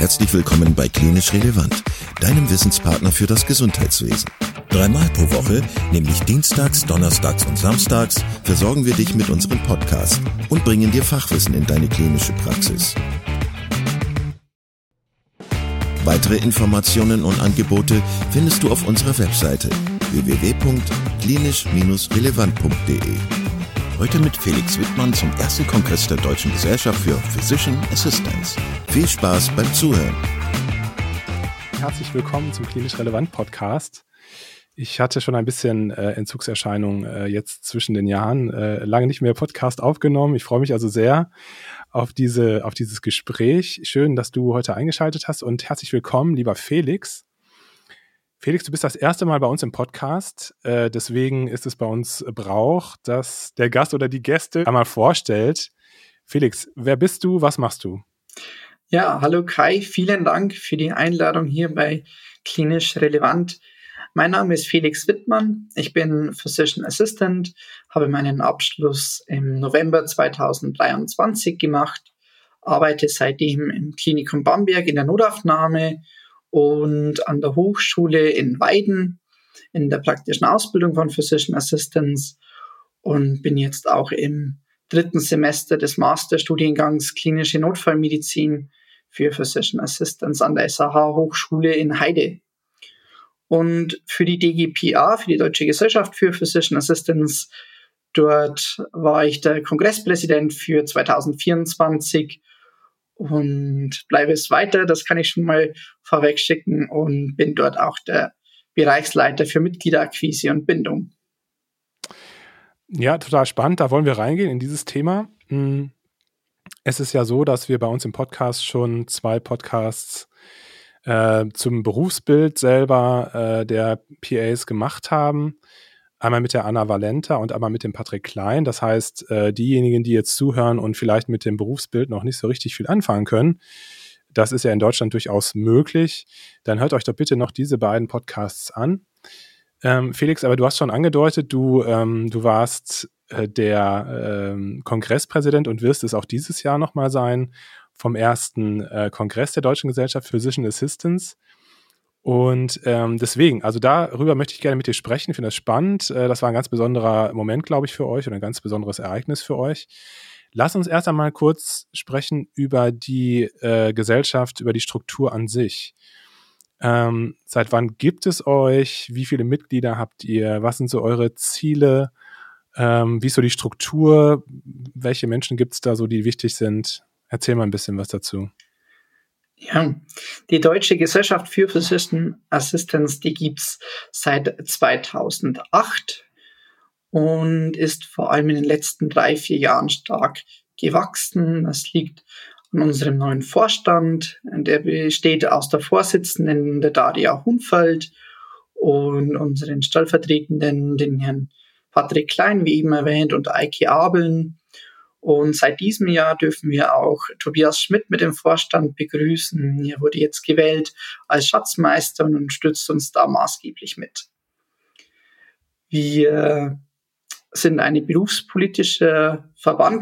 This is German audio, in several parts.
Herzlich willkommen bei Klinisch Relevant, deinem Wissenspartner für das Gesundheitswesen. 3-mal pro Woche, nämlich dienstags, donnerstags und samstags, versorgen wir dich mit unserem Podcast und bringen dir Fachwissen in deine klinische Praxis. Weitere Informationen und Angebote findest du auf unserer Webseite www.klinisch-relevant.de. Heute mit Felix Wittmann zum ersten Kongress der Deutschen Gesellschaft für Physician Assistants. Viel Spaß beim Zuhören. Herzlich willkommen zum Klinisch Relevant Podcast. Ich hatte schon ein bisschen Entzugserscheinungen jetzt zwischen den Jahren, lange nicht mehr Podcast aufgenommen. Ich freue mich also sehr auf dieses Gespräch. Schön, dass du heute eingeschaltet hast und herzlich willkommen, lieber Felix. Felix, du bist das erste Mal bei uns im Podcast, deswegen ist es bei uns Brauch, dass der Gast oder die Gäste einmal vorstellt. Felix, wer bist du, was machst du? Ja, hallo Kai, vielen Dank für die Einladung hier bei Klinisch Relevant. Mein Name ist Felix Wittmann, ich bin Physician Assistant, habe meinen Abschluss im November 2023 gemacht, arbeite seitdem im Klinikum Bamberg in der Notaufnahme und an der Hochschule in Weiden in der praktischen Ausbildung von Physician Assistants und bin jetzt auch im 3. Semester des Masterstudiengangs Klinische Notfallmedizin für Physician Assistants an der SAH Hochschule in Heide. Und für die DGPA, für die Deutsche Gesellschaft für Physician Assistants, dort war ich der Kongresspräsident für 2024 und bleibe es weiter, das kann ich schon mal vorweg schicken und bin dort auch der Bereichsleiter für Mitgliederakquise und Bindung. Ja, total spannend, da wollen wir reingehen in dieses Thema. Es ist ja so, dass wir bei uns im Podcast schon 2 Podcasts zum Berufsbild selber der PAs gemacht haben. Einmal mit der Anna Valenta und einmal mit dem Patrick Klein. Das heißt, diejenigen, die jetzt zuhören und vielleicht mit dem Berufsbild noch nicht so richtig viel anfangen können, das ist ja in Deutschland durchaus möglich, dann hört euch doch bitte noch diese beiden Podcasts an. Felix, aber du hast schon angedeutet, du warst der Kongresspräsident und wirst es auch dieses Jahr nochmal sein vom ersten Kongress der Deutschen Gesellschaft für Physician Assistants. Und deswegen, also darüber möchte ich gerne mit dir sprechen. Ich finde das spannend. Das war ein ganz besonderer Moment, glaube ich, für euch oder ein ganz besonderes Ereignis für euch. Lass uns erst einmal kurz sprechen über die Gesellschaft, über die Struktur an sich. Seit wann gibt es euch? Wie viele Mitglieder habt ihr? Was sind so eure Ziele? Wie ist so die Struktur? Welche Menschen gibt es da so, die wichtig sind? Erzähl mal ein bisschen was dazu. Ja, die Deutsche Gesellschaft für Physician Assistants, die gibt's seit 2008 und ist vor allem in den letzten 3-4 Jahren stark gewachsen. Das liegt an unserem neuen Vorstand. Der besteht aus der Vorsitzenden, der Daria Hunfeld, und unseren Stellvertretenden, den Herrn Patrick Klein, wie eben erwähnt, und Eike Abeln. Und seit diesem Jahr dürfen wir auch Tobias Schmidt mit dem Vorstand begrüßen. Er wurde jetzt gewählt als Schatzmeister und unterstützt uns da maßgeblich mit. Wir sind ein berufspolitischer Verband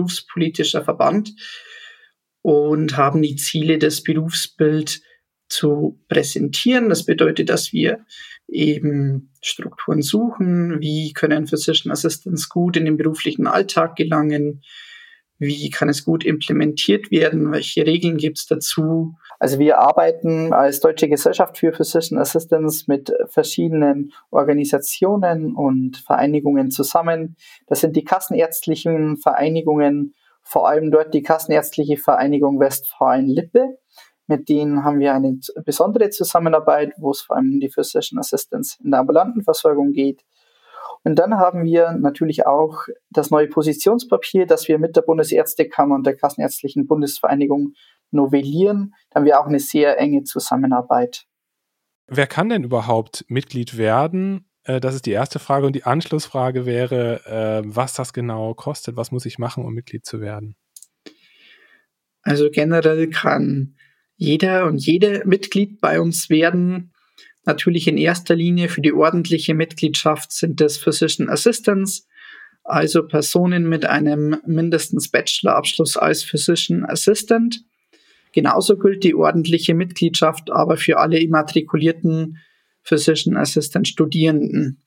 und haben die Ziele des Berufsbilds zu präsentieren. Das bedeutet, dass wir eben Strukturen suchen. Wie können Physician Assistants gut in den beruflichen Alltag gelangen? Wie kann es gut implementiert werden? Welche Regeln gibt es dazu? Also wir arbeiten als Deutsche Gesellschaft für Physician Assistants mit verschiedenen Organisationen und Vereinigungen zusammen. Das sind die kassenärztlichen Vereinigungen, vor allem dort die Kassenärztliche Vereinigung Westfalen-Lippe. Mit denen haben wir eine besondere Zusammenarbeit, wo es vor allem um die Physician Assistants in der ambulanten Versorgung geht. Und dann haben wir natürlich auch das neue Positionspapier, das wir mit der Bundesärztekammer und der Kassenärztlichen Bundesvereinigung novellieren. Da haben wir auch eine sehr enge Zusammenarbeit. Wer kann denn überhaupt Mitglied werden? Das ist die erste Frage. Und die Anschlussfrage wäre, was das genau kostet. Was muss ich machen, um Mitglied zu werden? Also generell kann jeder und jede Mitglied bei uns werden. Natürlich in erster Linie für die ordentliche Mitgliedschaft sind es Physician Assistants, also Personen mit einem mindestens Bachelorabschluss als Physician Assistant. Genauso gilt die ordentliche Mitgliedschaft aber für alle immatrikulierten Physician Assistant Studierenden.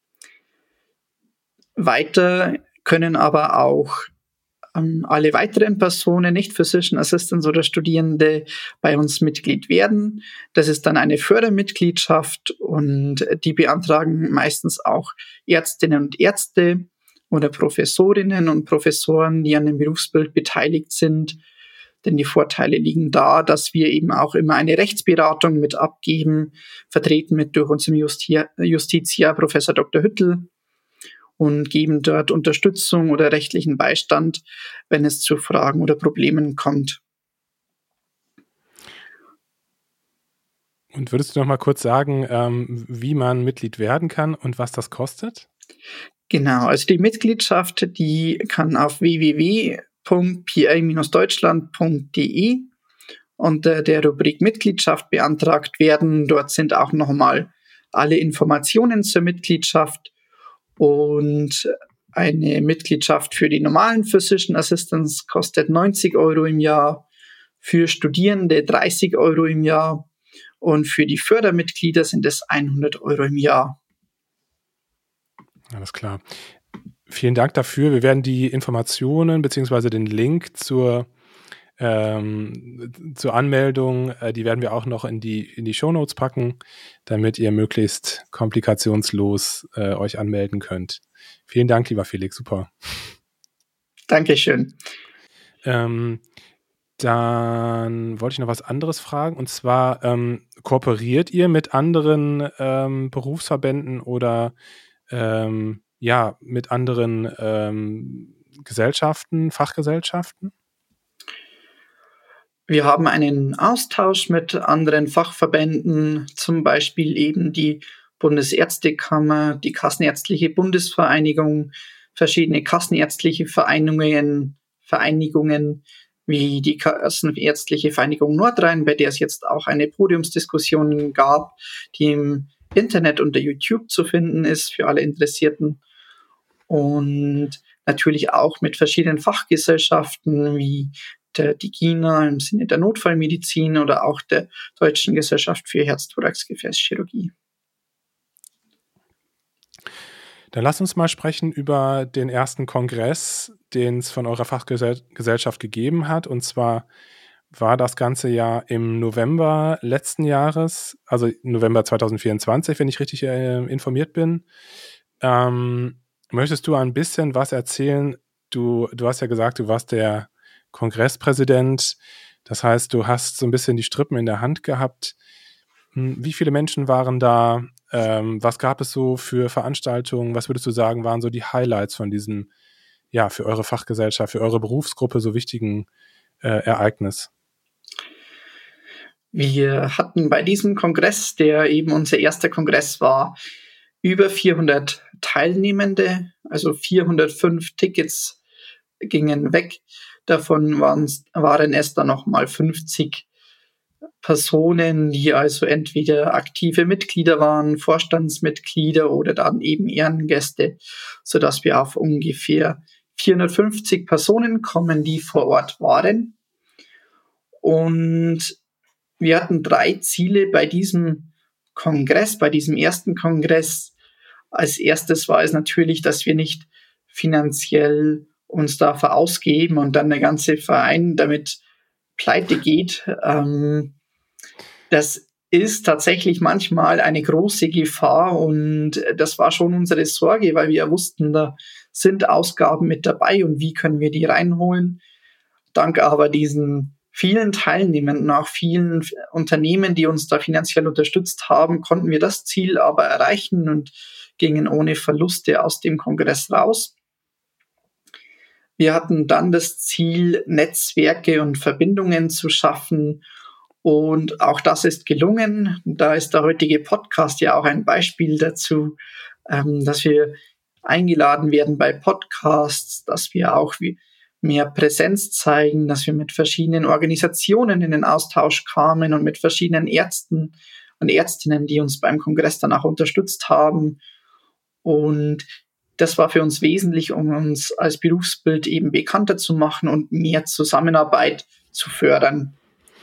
Weiter können aber auch alle weiteren Personen, nicht Physician Assistants oder Studierende, bei uns Mitglied werden. Das ist dann eine Fördermitgliedschaft und die beantragen meistens auch Ärztinnen und Ärzte oder Professorinnen und Professoren, die an dem Berufsbild beteiligt sind. Denn die Vorteile liegen da, dass wir eben auch immer eine Rechtsberatung mit abgeben, vertreten mit durch unseren Justitia Professor Dr. Hüttel, und geben dort Unterstützung oder rechtlichen Beistand, wenn es zu Fragen oder Problemen kommt. Und würdest du noch mal kurz sagen, wie man Mitglied werden kann und was das kostet? Genau, also die Mitgliedschaft, die kann auf www.pa-deutschland.de unter der Rubrik Mitgliedschaft beantragt werden. Dort sind auch nochmal alle Informationen zur Mitgliedschaft. Und eine Mitgliedschaft für die normalen Physician Assistants kostet 90 € im Jahr, für Studierende 30 € im Jahr und für die Fördermitglieder sind es 100 € im Jahr. Alles klar. Vielen Dank dafür. Wir werden die Informationen bzw. den Link zur Anmeldung, die werden wir auch noch in die Shownotes packen, damit ihr möglichst komplikationslos euch anmelden könnt. Vielen Dank, lieber Felix, super. Dankeschön. Dann wollte ich noch was anderes fragen, und zwar kooperiert ihr mit anderen Berufsverbänden oder mit anderen Gesellschaften, Fachgesellschaften? Wir haben einen Austausch mit anderen Fachverbänden, zum Beispiel eben die Bundesärztekammer, die Kassenärztliche Bundesvereinigung, verschiedene kassenärztliche Vereinigungen wie die Kassenärztliche Vereinigung Nordrhein, bei der es jetzt auch eine Podiumsdiskussion gab, die im Internet unter YouTube zu finden ist für alle Interessierten. Und natürlich auch mit verschiedenen Fachgesellschaften wie der DIGINA im Sinne der Notfallmedizin oder auch der Deutschen Gesellschaft für Herz-Thorax-Gefäßchirurgie. Dann lasst uns mal sprechen über den ersten Kongress, den es von eurer Fachgesellschaft gegeben hat. Und zwar war das ganze Jahr im November letzten Jahres, also November 2024, wenn ich richtig informiert bin. Möchtest du ein bisschen was erzählen? Du hast ja gesagt, du warst der Kongresspräsident. Das heißt, du hast so ein bisschen die Strippen in der Hand gehabt. Wie viele Menschen waren da? Was gab es so für Veranstaltungen? Was würdest du sagen, waren so die Highlights von diesem, für eure Fachgesellschaft, für eure Berufsgruppe so wichtigen Ereignis? Wir hatten bei diesem Kongress, der eben unser erster Kongress war, über 400 Teilnehmende, also 405 Tickets gingen weg. Davon waren es dann nochmal 50 Personen, die also entweder aktive Mitglieder waren, Vorstandsmitglieder oder dann eben Ehrengäste, sodass wir auf ungefähr 450 Personen kommen, die vor Ort waren. Und wir hatten 3 Ziele bei diesem Kongress, bei diesem ersten Kongress. Als erstes war es natürlich, dass wir nicht finanziell uns da verausgeben und dann der ganze Verein damit pleite geht. Das ist tatsächlich manchmal eine große Gefahr und das war schon unsere Sorge, weil wir wussten, da sind Ausgaben mit dabei und wie können wir die reinholen. Dank aber diesen vielen Teilnehmenden, auch vielen Unternehmen, die uns da finanziell unterstützt haben, konnten wir das Ziel aber erreichen und gingen ohne Verluste aus dem Kongress raus. Wir hatten dann das Ziel, Netzwerke und Verbindungen zu schaffen. Und auch das ist gelungen. Da ist der heutige Podcast ja auch ein Beispiel dazu, dass wir eingeladen werden bei Podcasts, dass wir auch mehr Präsenz zeigen, dass wir mit verschiedenen Organisationen in den Austausch kamen und mit verschiedenen Ärzten und Ärztinnen, die uns beim Kongress dann auch unterstützt haben. Und das war für uns wesentlich, um uns als Berufsbild eben bekannter zu machen und mehr Zusammenarbeit zu fördern.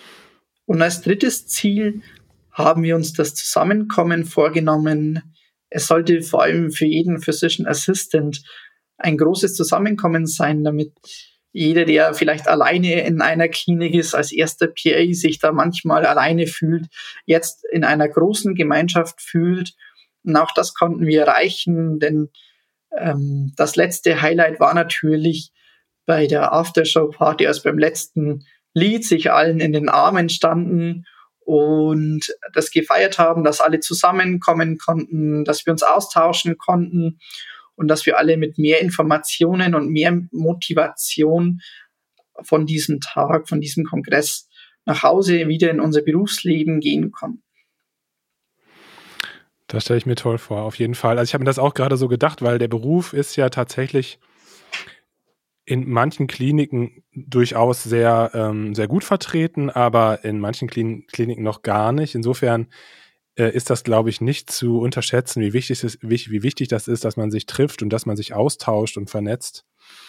Und als drittes Ziel haben wir uns das Zusammenkommen vorgenommen. Es sollte vor allem für jeden Physician Assistant ein großes Zusammenkommen sein, damit jeder, der vielleicht alleine in einer Klinik ist, als erster PA sich da manchmal alleine fühlt, jetzt in einer großen Gemeinschaft fühlt. Und auch das konnten wir erreichen, denn das letzte Highlight war natürlich bei der Aftershow-Party, also beim letzten Lied, sich allen in den Armen standen und das gefeiert haben, dass alle zusammenkommen konnten, dass wir uns austauschen konnten und dass wir alle mit mehr Informationen und mehr Motivation von diesem Tag, von diesem Kongress nach Hause wieder in unser Berufsleben gehen konnten. Das stelle ich mir toll vor, auf jeden Fall. Also ich habe mir das auch gerade so gedacht, weil der Beruf ist ja tatsächlich in manchen Kliniken durchaus sehr, sehr gut vertreten, aber in manchen Kliniken noch gar nicht. Insofern ist das, glaube ich, nicht zu unterschätzen, wie wichtig das ist, dass man sich trifft und dass man sich austauscht und vernetzt.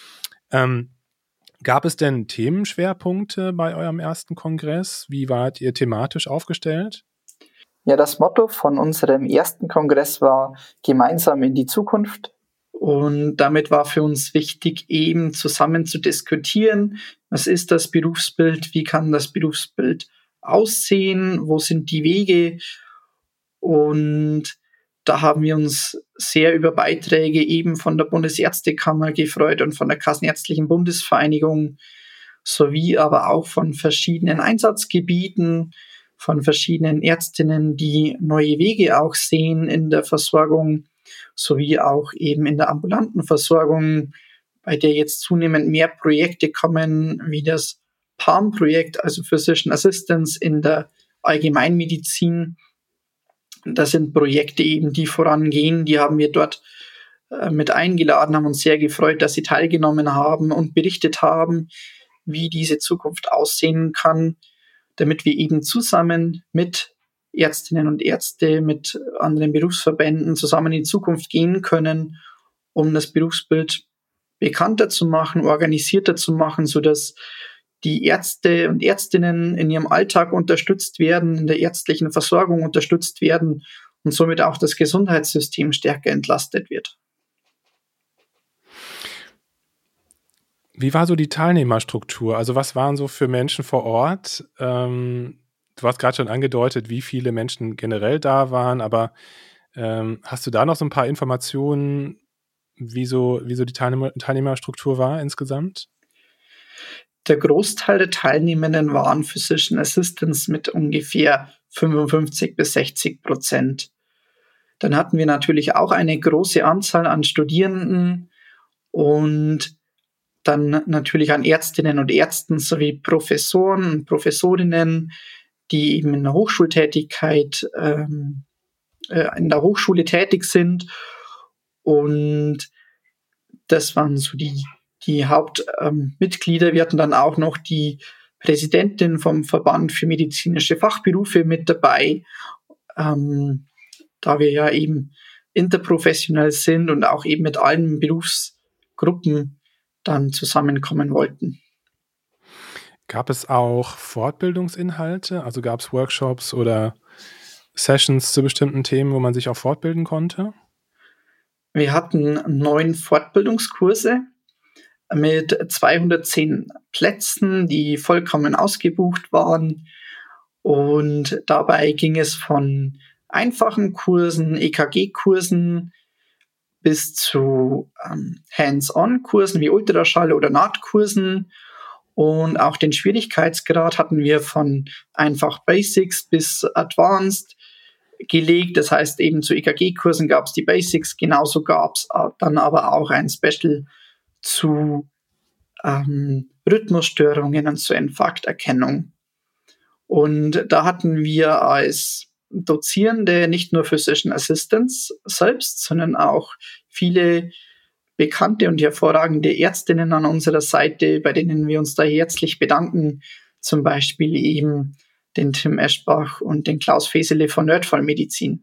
Gab es denn Themenschwerpunkte bei eurem ersten Kongress? Wie wart ihr thematisch aufgestellt? Ja, das Motto von unserem ersten Kongress war gemeinsam in die Zukunft. Und damit war für uns wichtig, eben zusammen zu diskutieren, was ist das Berufsbild, wie kann das Berufsbild aussehen, wo sind die Wege. Und da haben wir uns sehr über Beiträge eben von der Bundesärztekammer gefreut und von der Kassenärztlichen Bundesvereinigung, sowie aber auch von verschiedenen Einsatzgebieten, von verschiedenen Ärztinnen, die neue Wege auch sehen in der Versorgung, sowie auch eben in der ambulanten Versorgung, bei der jetzt zunehmend mehr Projekte kommen, wie das PALM-Projekt, also Physician Assistance in der Allgemeinmedizin. Das sind Projekte eben, die vorangehen. Die haben wir dort mit eingeladen, haben uns sehr gefreut, dass sie teilgenommen haben und berichtet haben, wie diese Zukunft aussehen kann, damit wir eben zusammen mit Ärztinnen und Ärzte, mit anderen Berufsverbänden zusammen in die Zukunft gehen können, um das Berufsbild bekannter zu machen, organisierter zu machen, sodass die Ärzte und Ärztinnen in ihrem Alltag unterstützt werden, in der ärztlichen Versorgung unterstützt werden und somit auch das Gesundheitssystem stärker entlastet wird. Wie war so die Teilnehmerstruktur? Also was waren so für Menschen vor Ort? Du hast gerade schon angedeutet, wie viele Menschen generell da waren, aber hast du da noch so ein paar Informationen, wie so die Teilnehmerstruktur war insgesamt? Der Großteil der Teilnehmenden waren Physician Assistants mit ungefähr 55-60%. Dann hatten wir natürlich auch eine große Anzahl an Studierenden und dann natürlich an Ärztinnen und Ärzten sowie Professoren und Professorinnen, die eben in der Hochschultätigkeit, in der Hochschule tätig sind. Und das waren so die Hauptmitglieder. Wir hatten dann auch noch die Präsidentin vom Verband für medizinische Fachberufe mit dabei, da wir ja eben interprofessionell sind und auch eben mit allen Berufsgruppen dann zusammenkommen wollten. Gab es auch Fortbildungsinhalte? Also gab es Workshops oder Sessions zu bestimmten Themen, wo man sich auch fortbilden konnte? Wir hatten 9 Fortbildungskurse mit 210 Plätzen, die vollkommen ausgebucht waren. Und dabei ging es von einfachen Kursen, EKG-Kursen, bis zu Hands-on-Kursen wie Ultraschall- oder Nahtkursen. Und auch den Schwierigkeitsgrad hatten wir von einfach Basics bis Advanced gelegt. Das heißt, eben zu EKG-Kursen gab es die Basics, genauso gab es dann aber auch ein Special zu Rhythmusstörungen und zur Infarkterkennung. Und da hatten wir als Dozierende nicht nur Physician Assistants selbst, sondern auch viele bekannte und hervorragende Ärztinnen an unserer Seite, bei denen wir uns da herzlich bedanken. Zum Beispiel eben den Tim Eschbach und den Klaus Fesele von Nerdfall-Medizin.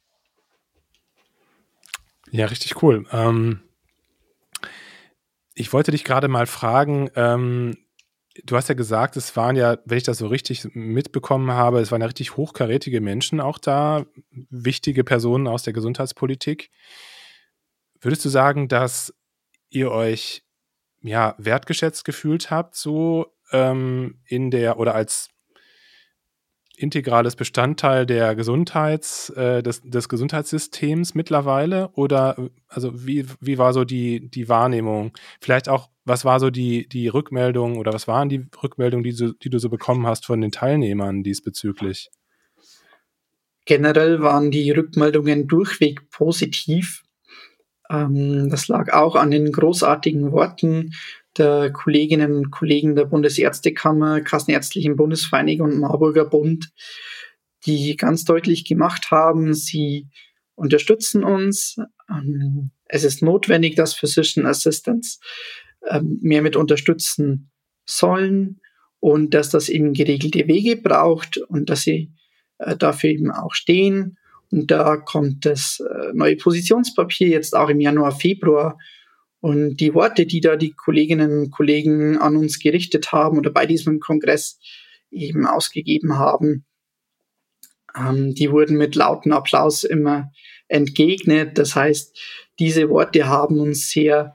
Ja, richtig cool. Ich wollte dich gerade mal fragen, du hast ja gesagt, es waren ja, wenn ich das so richtig mitbekommen habe, es waren ja richtig hochkarätige Menschen auch da, wichtige Personen aus der Gesundheitspolitik. Würdest du sagen, dass ihr euch wertgeschätzt gefühlt habt, so in der oder als integrales Bestandteil der des Gesundheitssystems mittlerweile? Oder also wie war so die Wahrnehmung? Vielleicht auch, was war so die Rückmeldung oder was waren die Rückmeldungen, die du so bekommen hast von den Teilnehmern diesbezüglich? Generell waren die Rückmeldungen durchweg positiv. Das lag auch an den großartigen Worten der Kolleginnen und Kollegen der Bundesärztekammer, Kassenärztlichen Bundesvereinigung und Marburger Bund, die ganz deutlich gemacht haben, sie unterstützen uns. Es ist notwendig, dass Physician Assistants mehr mit unterstützen sollen und dass das eben geregelte Wege braucht und dass sie dafür eben auch stehen. Und da kommt das neue Positionspapier jetzt auch im Januar, Februar. Und die Worte, die da die Kolleginnen und Kollegen an uns gerichtet haben oder bei diesem Kongress eben ausgegeben haben, die wurden mit lautem Applaus immer entgegnet. Das heißt, diese Worte haben uns sehr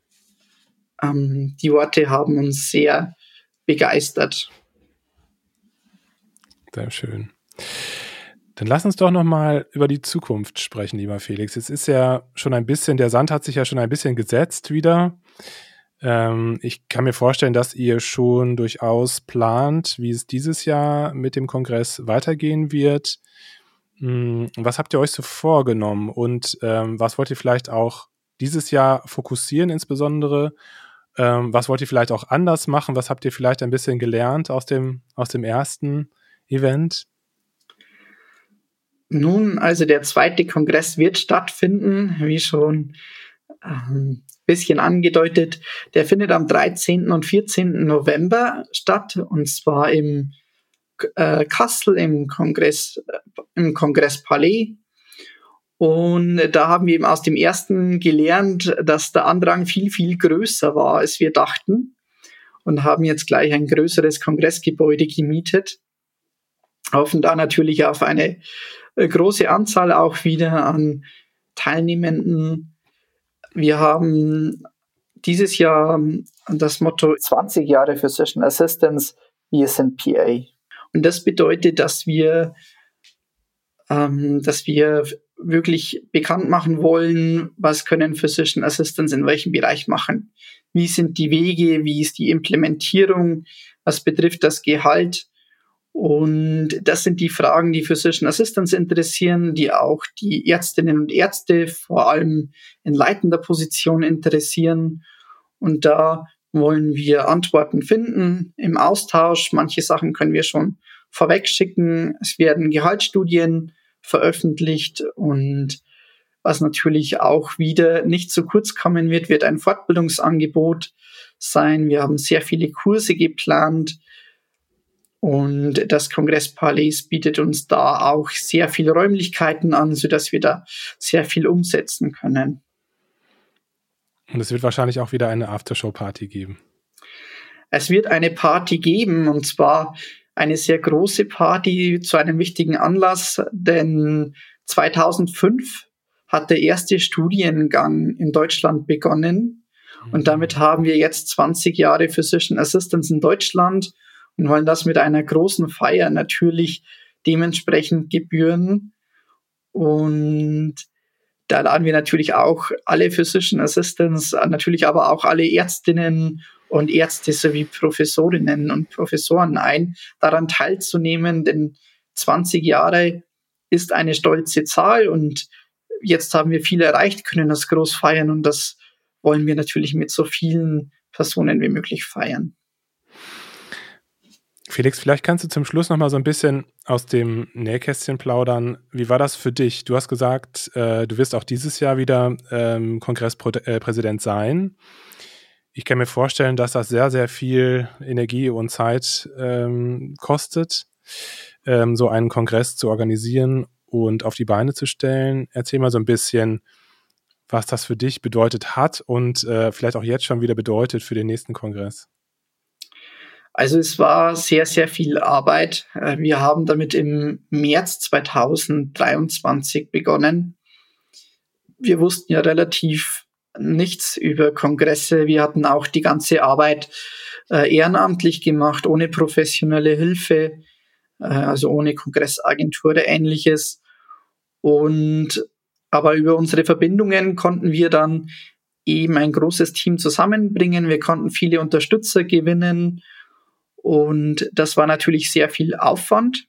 begeistert. Sehr schön. Dann lass uns doch nochmal über die Zukunft sprechen, lieber Felix. Jetzt ist ja schon ein bisschen, der Sand hat sich ja schon ein bisschen gesetzt wieder. Ich kann mir vorstellen, dass ihr schon durchaus plant, wie es dieses Jahr mit dem Kongress weitergehen wird. Was habt ihr euch so vorgenommen und was wollt ihr vielleicht auch dieses Jahr fokussieren insbesondere? Was wollt ihr vielleicht auch anders machen? Was habt ihr vielleicht ein bisschen gelernt aus dem ersten Event? Nun, also der zweite Kongress wird stattfinden, wie schon bisschen angedeutet. Der findet am 13. und 14. November statt, und zwar im Kassel im Kongresspalais. Und da haben wir eben aus dem ersten gelernt, dass der Andrang viel, viel größer war, als wir dachten, und haben jetzt gleich ein größeres Kongressgebäude gemietet. Hoffen da natürlich auf eine große Anzahl auch wieder an Teilnehmenden. Wir haben dieses Jahr das Motto 20 Jahre Physician Assistants, wir sind PA. Und das bedeutet, dass wir wirklich bekannt machen wollen, was können Physician Assistants in welchem Bereich machen. Wie sind die Wege, wie ist die Implementierung, was betrifft das Gehalt. Und das sind die Fragen, die Physician Assistants interessieren, die auch die Ärztinnen und Ärzte vor allem in leitender Position interessieren. Und da wollen wir Antworten finden im Austausch. Manche Sachen können wir schon vorweg schicken. Es werden Gehaltsstudien veröffentlicht, und was natürlich auch wieder nicht zu kurz kommen wird ein Fortbildungsangebot sein. Wir haben sehr viele Kurse geplant. Und das Kongresspalais bietet uns da auch sehr viele Räumlichkeiten an, sodass wir da sehr viel umsetzen können. Und es wird wahrscheinlich auch wieder eine Aftershow-Party geben. Es wird eine Party geben, und zwar eine sehr große Party zu einem wichtigen Anlass, denn 2005 hat der erste Studiengang in Deutschland begonnen. Und damit haben wir jetzt 20 Jahre Physician Assistants in Deutschland und wollen das mit einer großen Feier natürlich dementsprechend gebühren. Und da laden wir natürlich auch alle Physician Assistants, natürlich aber auch alle Ärztinnen und Ärzte sowie Professorinnen und Professoren ein, daran teilzunehmen, denn 20 Jahre ist eine stolze Zahl und jetzt haben wir viel erreicht, können das groß feiern, und das wollen wir natürlich mit so vielen Personen wie möglich feiern. Felix, vielleicht kannst du zum Schluss noch mal so ein bisschen aus dem Nähkästchen plaudern. Wie war das für dich? Du hast gesagt, du wirst auch dieses Jahr wieder Kongresspräsident sein. Ich kann mir vorstellen, dass das sehr, sehr viel Energie und Zeit kostet, so einen Kongress zu organisieren und auf die Beine zu stellen. Erzähl mal so ein bisschen, was das für dich bedeutet hat und vielleicht auch jetzt schon wieder bedeutet für den nächsten Kongress. Also es war sehr, sehr viel Arbeit. Wir haben damit im März 2023 begonnen. Wir wussten ja relativ nichts über Kongresse. Wir hatten auch die ganze Arbeit ehrenamtlich gemacht, ohne professionelle Hilfe, also ohne Kongressagentur oder Ähnliches. Aber über unsere Verbindungen konnten wir dann eben ein großes Team zusammenbringen. Wir konnten viele Unterstützer gewinnen und das war natürlich sehr viel Aufwand.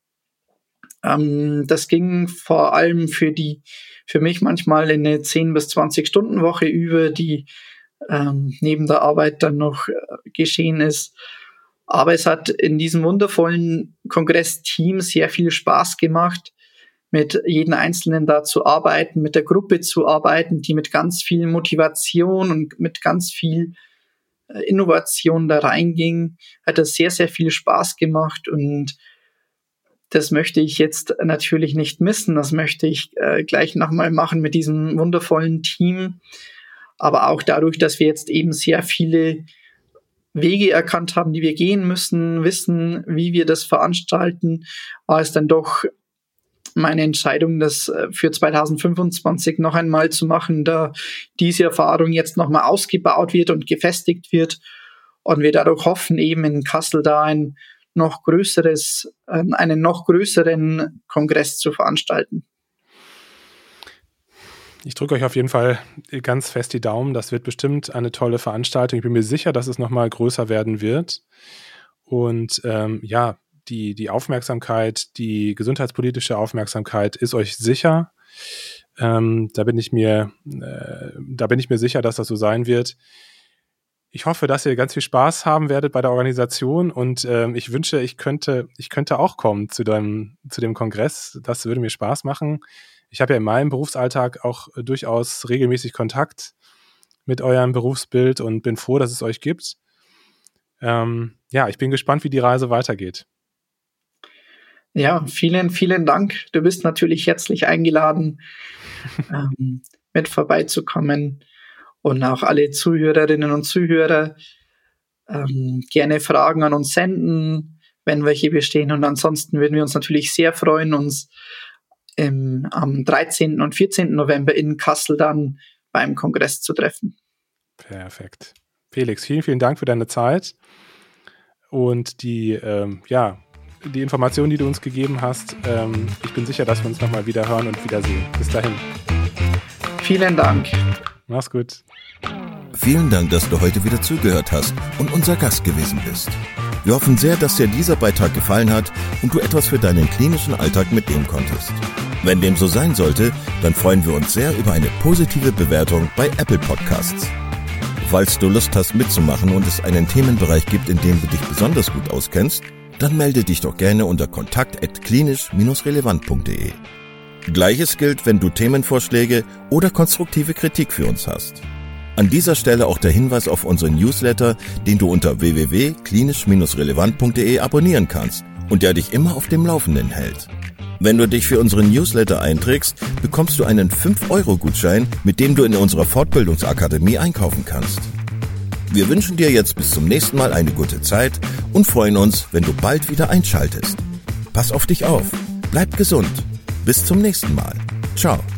Das ging vor allem für mich manchmal in eine 10 bis 20 Stunden Woche über, die neben der Arbeit dann noch geschehen ist. Aber es hat in diesem wundervollen Kongressteam sehr viel Spaß gemacht, mit jedem Einzelnen da zu arbeiten, mit der Gruppe zu arbeiten, die mit ganz viel Motivation und mit ganz viel Innovation da reinging. Hat das sehr, sehr viel Spaß gemacht und das möchte ich jetzt natürlich nicht missen. Das möchte ich gleich nochmal machen mit diesem wundervollen Team. Aber auch dadurch, dass wir jetzt eben sehr viele Wege erkannt haben, die wir gehen müssen, wissen, wie wir das veranstalten, war es dann doch meine Entscheidung, das für 2025 noch einmal zu machen, da diese Erfahrung jetzt nochmal ausgebaut wird und gefestigt wird und wir dadurch hoffen, eben in Kassel da einen noch größeren Kongress zu veranstalten. Ich drücke euch auf jeden Fall ganz fest die Daumen. Das wird bestimmt eine tolle Veranstaltung. Ich bin mir sicher, dass es nochmal größer werden wird. Und die Aufmerksamkeit, die gesundheitspolitische Aufmerksamkeit ist euch sicher. Da bin ich mir sicher, dass das so sein wird. Ich hoffe, dass ihr ganz viel Spaß haben werdet bei der Organisation und ich wünsche, ich könnte auch kommen zu dem Kongress. Das würde mir Spaß machen. Ich habe ja in meinem Berufsalltag auch durchaus regelmäßig Kontakt mit eurem Berufsbild und bin froh, dass es euch gibt. Ich bin gespannt, wie die Reise weitergeht. Ja, vielen, vielen Dank. Du bist natürlich herzlich eingeladen, mit vorbeizukommen. Und auch alle Zuhörerinnen und Zuhörer gerne Fragen an uns senden, wenn welche bestehen. Und ansonsten würden wir uns natürlich sehr freuen, uns am 13. und 14. November in Kassel dann beim Kongress zu treffen. Perfekt. Felix, vielen, vielen Dank für deine Zeit und die Informationen, die du uns gegeben hast. Ich bin sicher, dass wir uns nochmal wieder hören und wiedersehen. Bis dahin. Vielen Dank. Mach's gut. Vielen Dank, dass du heute wieder zugehört hast und unser Gast gewesen bist. Wir hoffen sehr, dass dir dieser Beitrag gefallen hat und du etwas für deinen klinischen Alltag mitnehmen konntest. Wenn dem so sein sollte, dann freuen wir uns sehr über eine positive Bewertung bei Apple Podcasts. Falls du Lust hast mitzumachen und es einen Themenbereich gibt, in dem du dich besonders gut auskennst, dann melde dich doch gerne unter kontakt@klinisch-relevant.de. Gleiches gilt, wenn du Themenvorschläge oder konstruktive Kritik für uns hast. An dieser Stelle auch der Hinweis auf unseren Newsletter, den du unter www.klinisch-relevant.de abonnieren kannst und der dich immer auf dem Laufenden hält. Wenn du dich für unseren Newsletter einträgst, bekommst du einen 5-Euro-Gutschein, mit dem du in unserer Fortbildungsakademie einkaufen kannst. Wir wünschen dir jetzt bis zum nächsten Mal eine gute Zeit und freuen uns, wenn du bald wieder einschaltest. Pass auf dich auf, bleib gesund. Bis zum nächsten Mal. Ciao.